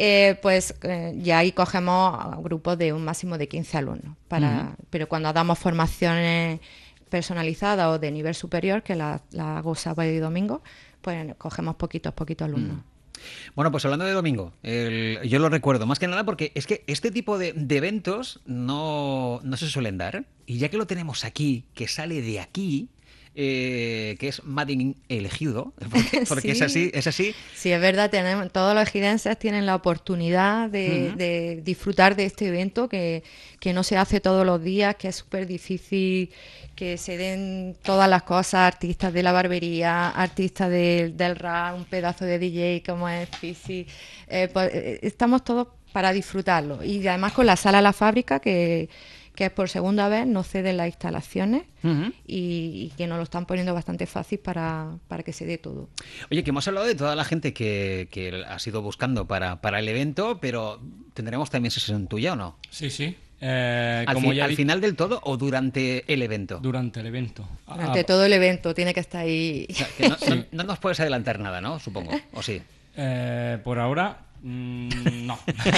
Ya ahí cogemos grupos de un máximo de 15 alumnos. Pero cuando damos formaciones personalizadas o de nivel superior, que la hago sábado y domingo, pues cogemos poquitos alumnos. Bueno, pues hablando de domingo, yo lo recuerdo más que nada porque es que este tipo de eventos no se suelen dar. Y ya que lo tenemos aquí, que sale de aquí, que es Madin elegido, porque Sí. es así. Sí, es verdad, todos los ejidenses tienen la oportunidad de disfrutar de este evento que no se hace todos los días, que es súper difícil que se den todas las cosas, artistas de la barbería, artistas del rap, un pedazo de DJ como es Fizzy. Estamos todos para disfrutarlo. Y además con la sala La Fábrica, que es por segunda vez, nos ceden las instalaciones y que nos lo están poniendo bastante fácil para que se dé todo. Oye, que hemos hablado de toda la gente que has ido buscando para el evento, pero ¿tendremos también sesión tuya o no? Sí, sí. ¿Al final del todo o durante el evento? Durante el evento. Durante todo el evento tiene que estar ahí. O sea, que no nos puedes adelantar nada, ¿no? Supongo, ¿o sí? Por ahora, no.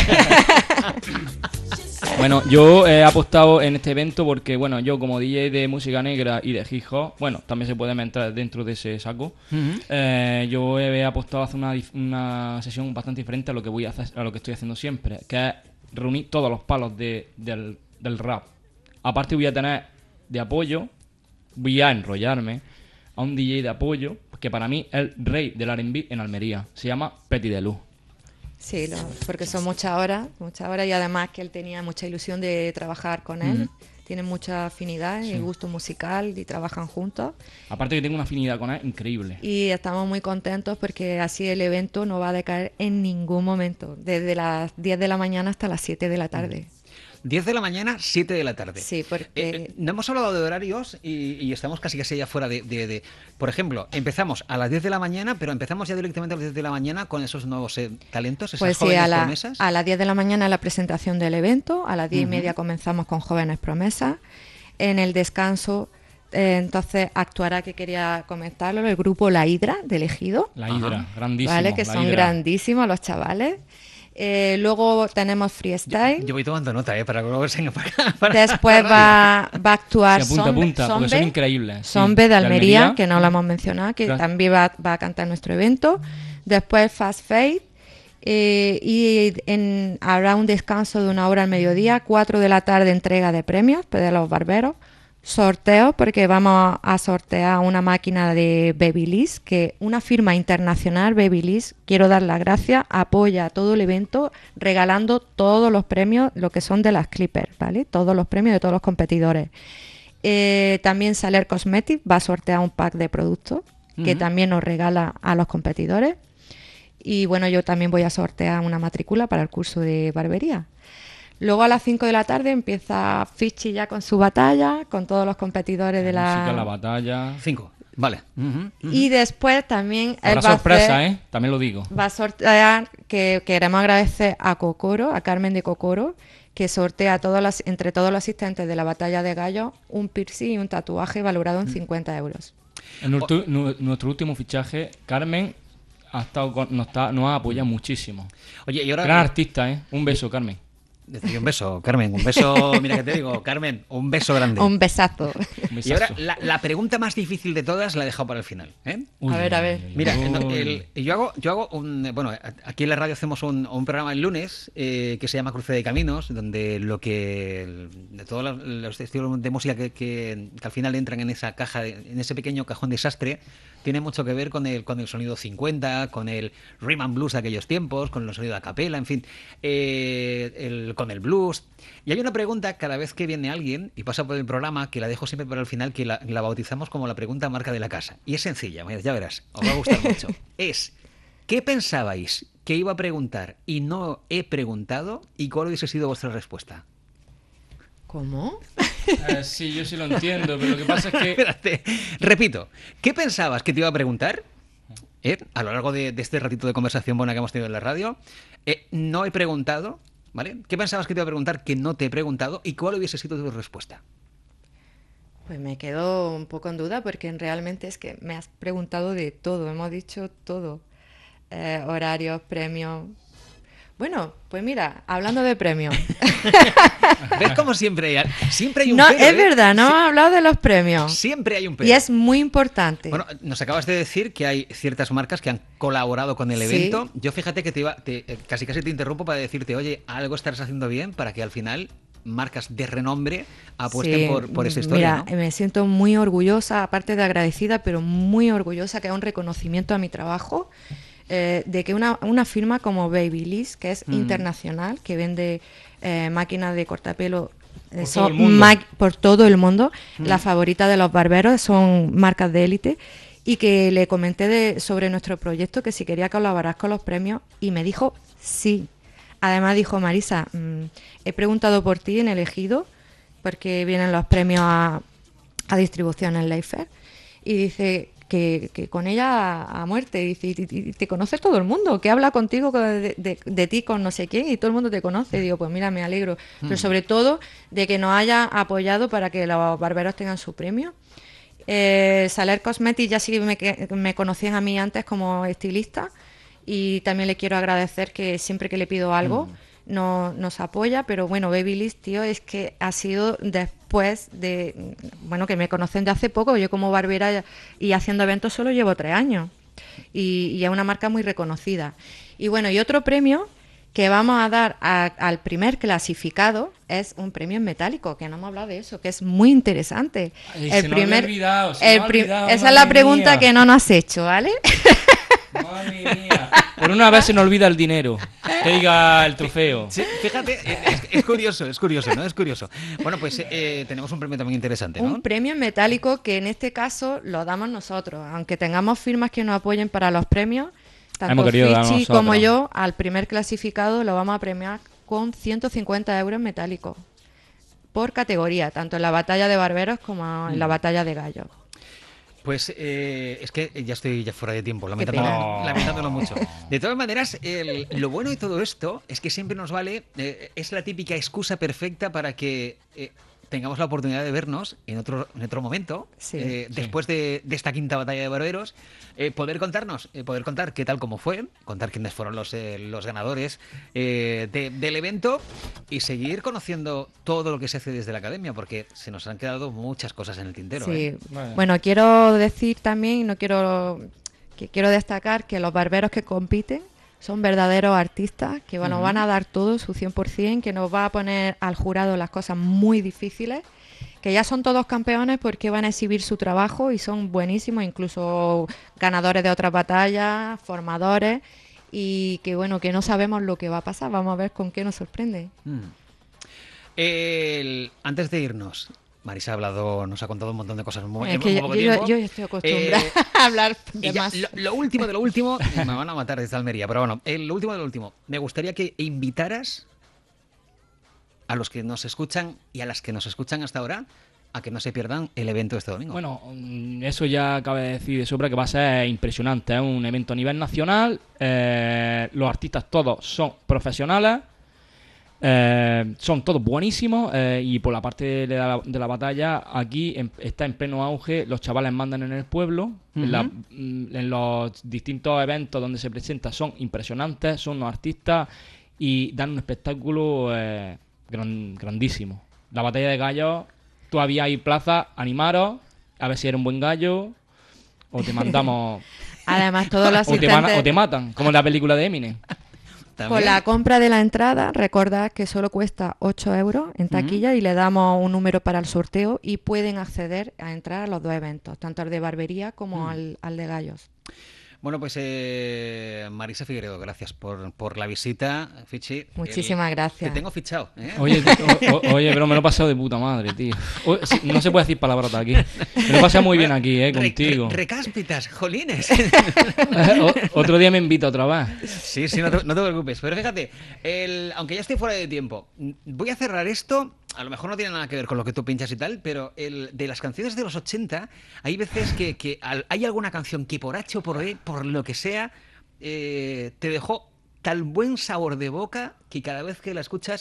Bueno, yo he apostado en este evento porque, bueno, yo como DJ de música negra y de hip hop, bueno, también se puede entrar dentro de ese saco. Yo he apostado a hacer una sesión bastante diferente a lo que voy a hacer, a lo que estoy haciendo siempre, que es reunir todos los palos del rap. Aparte voy a tener de apoyo, voy a enrollarme a un DJ de apoyo, que para mí es el rey del R&B en Almería. Se llama Petit Delou. Sí, porque son muchas horas y además que él tenía mucha ilusión de trabajar con él. Tienen mucha afinidad y gusto musical y trabajan juntos. Aparte que tengo una afinidad con él increíble. Y estamos muy contentos porque así el evento no va a decaer en ningún momento, desde las 10 de la mañana hasta las 7 de la tarde. 10 de la mañana, 7 de la tarde. Sí, porque... no hemos hablado de horarios y estamos casi ya fuera de... Por ejemplo, empezamos a las 10 de la mañana, pero empezamos ya directamente a las 10 de la mañana con esos nuevos talentos, esas pues sí, jóvenes promesas. A las 10 de la mañana la presentación del evento, a las 10 y media comenzamos con Jóvenes Promesas. En el descanso, entonces actuará, que quería comentarlo, el grupo La Hidra, de Ejido. La Hidra, grandísimo. ¿Vale? Que son grandísimos los chavales. Luego tenemos freestyle. Yo voy tomando nota, para que luego venga Después va a actuar apunta, porque son increíbles. Sombe de Almería, que no lo hemos mencionado, que también va a cantar nuestro evento. Después Fast Fade. Habrá un descanso de 1 hora al mediodía, 4 de la tarde entrega de premios de los barberos. Sorteo, porque vamos a sortear una máquina de Babyliss, que una firma internacional, Babyliss, quiero dar las gracias, apoya todo el evento regalando todos los premios, lo que son de las Clippers, ¿vale? Todos los premios de todos los competidores. También Saler Cosmetics va a sortear un pack de productos que también nos regala a los competidores. Y bueno, yo también voy a sortear una matrícula para el curso de barbería. Luego a las 5 de la tarde empieza Fichi ya con su batalla, con todos los competidores de la batalla. 5, vale. Y después también... Habrá sorpresa, también lo digo. Va a sortear, que queremos agradecer a Cocoro, a Carmen de Cocoro, que sortea entre todos los asistentes de la batalla de gallos un piercing y un tatuaje valorado en 50 euros. En nuestro último fichaje, Carmen nos ha apoyado muchísimo. Oye, y ahora... Gran artista, Un beso, Carmen. Decir un beso, Carmen, un beso, mira que te digo, Carmen, un beso grande. Un besazo. Y ahora la pregunta más difícil de todas la he dejado para el final. A ver. Mira, yo hago bueno, aquí en la radio hacemos un programa el lunes que se llama Cruce de Caminos, donde de todos los estilos de música que al final entran en esa caja, en ese pequeño cajón desastre, tiene mucho que ver con el sonido 50, con el rhythm and blues de aquellos tiempos, con el sonido a capela, en fin, con el blues. Y hay una pregunta cada vez que viene alguien y pasa por el programa, que la dejo siempre para el final, que la bautizamos como la pregunta marca de la casa. Y es sencilla, ya verás, os va a gustar mucho. ¿Qué pensabais que iba a preguntar y no he preguntado? ¿Y cuál hubiese sido vuestra respuesta? ¿Cómo? Sí, yo sí lo entiendo, pero lo que pasa es que... Espérate, repito, ¿qué pensabas que te iba a preguntar? A lo largo de este ratito de conversación buena que hemos tenido en la radio, no he preguntado, ¿vale? ¿Qué pensabas que te iba a preguntar que no te he preguntado? ¿Y cuál hubiese sido tu respuesta? Pues me quedo un poco en duda porque realmente es que me has preguntado de todo, hemos dicho todo. Horarios, premios... Bueno, pues mira, hablando de premios. ¿Ves como siempre hay un No, pero, es verdad, no hemos hablado de los premios. Siempre hay un pero. Y es muy importante. Bueno, nos acabas de decir que hay ciertas marcas que han colaborado con el Sí. evento. Yo fíjate que casi te interrumpo para decirte, oye, algo estarás haciendo bien para que al final marcas de renombre apuesten Sí, por esa historia, mira, ¿no? me siento muy orgullosa, aparte de agradecida, pero muy orgullosa, que es un reconocimiento a mi trabajo, de que una firma como Babyliss, que es internacional, que vende máquinas de cortapelo Por todo el mundo. por todo el mundo, la favorita de los barberos, son marcas de élite, y que le comenté sobre nuestro proyecto, que si quería colaborar con los premios, y me dijo sí. Además dijo, Marisa, he preguntado por ti en el Ejido, porque vienen los premios a distribución en Leifer, y dice que con ella a muerte, dice, y te conoce todo el mundo, que habla contigo de ti con no sé quién, y todo el mundo te conoce. Y digo, pues mira, me alegro, pero sobre todo de que nos haya apoyado para que los barberos tengan su premio. Saler Cosmetics ya sí me conocían a mí antes como estilista, y también le quiero agradecer que siempre que le pido algo nos apoya, pero bueno, Babyliss, tío, es que ha sido después de, bueno, que me conocen de hace poco. Yo como barbera y haciendo eventos solo llevo 3 años, y es una marca muy reconocida. Y bueno, y otro premio que vamos a dar al primer clasificado es un premio en metálico, que no hemos hablado de eso, que es muy interesante. Ay, se nos había olvidado, Esa es la madre pregunta mía. que no nos has hecho, ¿vale? Madre mía. Por una vez se nos olvida el dinero. Que diga el trofeo. Sí, fíjate, es curioso, ¿no? Es curioso. Bueno, pues tenemos un premio también interesante, ¿no? Un premio en metálico que en este caso lo damos nosotros. Aunque tengamos firmas que nos apoyen para los premios, tanto Hemos querido dar Fichi nosotros. como yo, al primer clasificado lo vamos a premiar con 150 euros en metálico por categoría, tanto en la batalla de barberos como en la batalla de gallos. Pues es que ya estoy fuera de tiempo, pena. lamentándolo mucho. De todas maneras, lo bueno de todo esto es que siempre nos vale, es la típica excusa perfecta para que tengamos la oportunidad de vernos en otro momento, Sí. después de esta quinta batalla de barberos, poder contar qué tal como fue, contar quiénes fueron los ganadores del evento, y seguir conociendo todo lo que se hace desde la academia, porque se nos han quedado muchas cosas en el tintero. Sí. Vale. Bueno, quiero decir también, quiero destacar que los barberos que compiten son verdaderos artistas, que bueno, van a dar todo, su 100%, que nos va a poner al jurado las cosas muy difíciles, que ya son todos campeones porque van a exhibir su trabajo y son buenísimos, incluso ganadores de otras batallas, formadores, y que bueno, que no sabemos lo que va a pasar, vamos a ver con qué nos sorprende. Antes de irnos, Marisa nos ha contado un montón de cosas muy Es en que muy poco tiempo. yo estoy acostumbrada a hablar de Y ya, más. lo último de lo último, me van a matar desde Almería, pero bueno, lo último de lo último, me gustaría que invitaras a los que nos escuchan y a las que nos escuchan hasta ahora a que no se pierdan el evento este domingo. Bueno, eso ya cabe decir de sobra que va a ser impresionante. Es un evento a nivel nacional. Los artistas todos son profesionales. Son todos buenísimos. Y por la parte de la batalla, aquí está en pleno auge. Los chavales mandan en el pueblo. En los distintos eventos donde se presenta son impresionantes. Son unos artistas y dan un espectáculo grandísimo. La batalla de gallos. Todavía hay plaza, animaros, a ver si eres un buen gallo, o te mandamos, Además, todos los o asistentes, te matan, como en la película de Eminem. También. con la compra de la entrada, recordad que solo cuesta 8 euros en taquilla y le damos un número para el sorteo y pueden acceder a entrar a los dos eventos, tanto al de barbería como al de gallos. Bueno, pues Marisa Figueredo, gracias por la visita, Fichi. Muchísimas gracias. Te tengo fichado, ¿eh? Oye, pero me lo he pasado de puta madre, tío. No se puede decir palabras aquí. Me lo he pasado muy bien aquí, contigo. Recáspitas, jolines. Otro día me invita otra vez. Sí, no te preocupes. Pero fíjate, aunque ya estoy fuera de tiempo, voy a cerrar esto. A lo mejor no tiene nada que ver con lo que tú pinchas y tal, pero de las canciones de los 80, hay veces que hay alguna canción que por H o por B, por lo que sea, te dejó tal buen sabor de boca que cada vez que la escuchas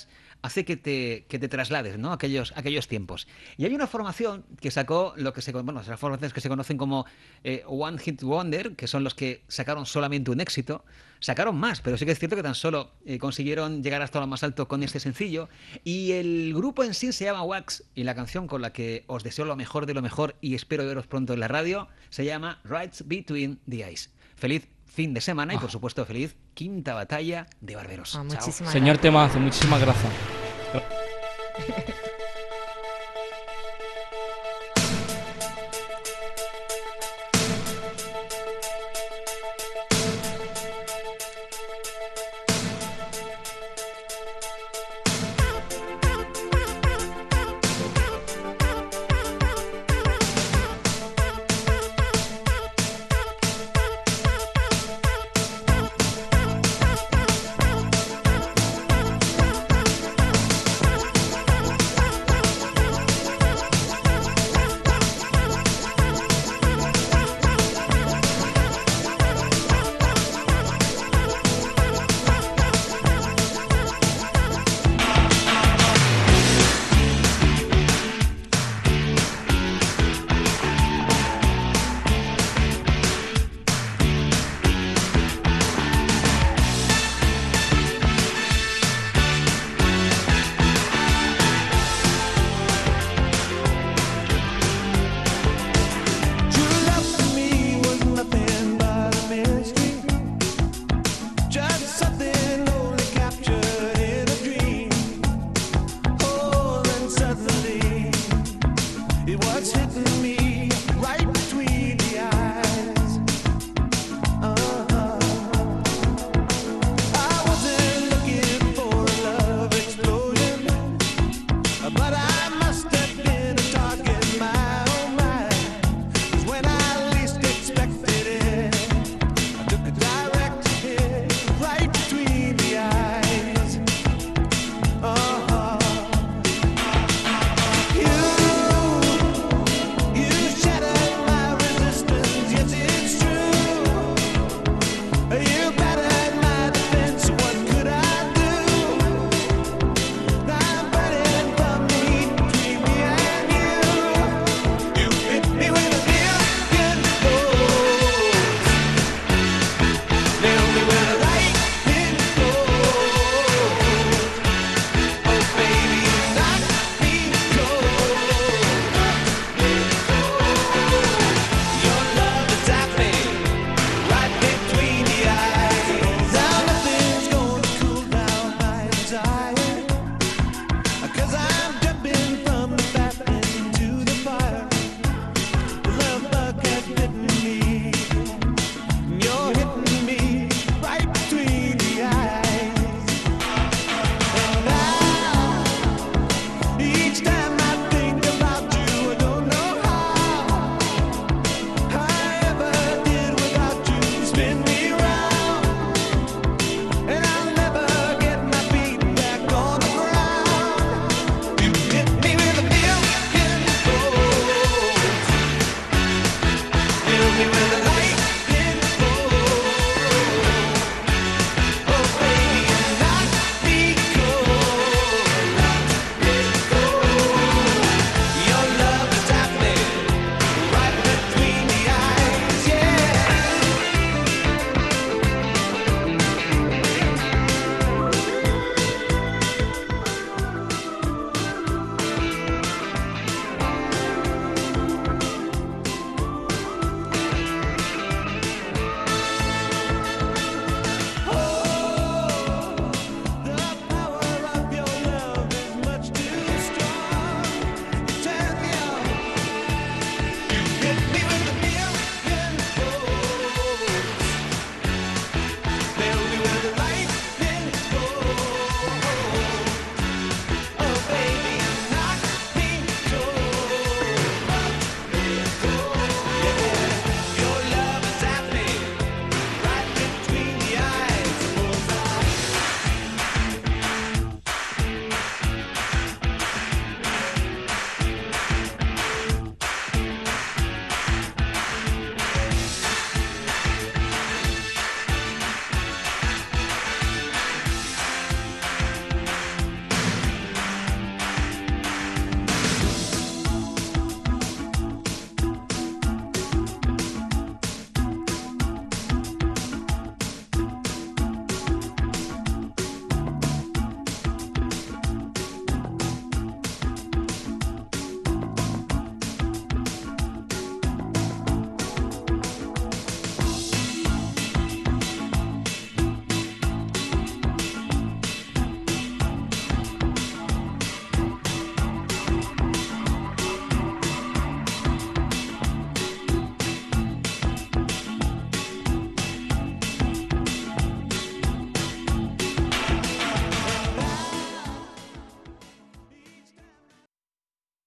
hace que te traslades, ¿no? Aquellos tiempos. Y hay una formación que sacó esas formaciones que se conocen como One Hit Wonder, que son los que sacaron solamente un éxito. Sacaron más, pero sí que es cierto que tan solo consiguieron llegar hasta lo más alto con este sencillo. Y el grupo en sí se llama Wax, y la canción con la que os deseo lo mejor de lo mejor y espero veros pronto en la radio se llama Rides Between the Ice. Feliz fin de semana y por supuesto feliz quinta batalla de Barberos. Muchísimas Señor gracias. Temazo, muchísimas gracias.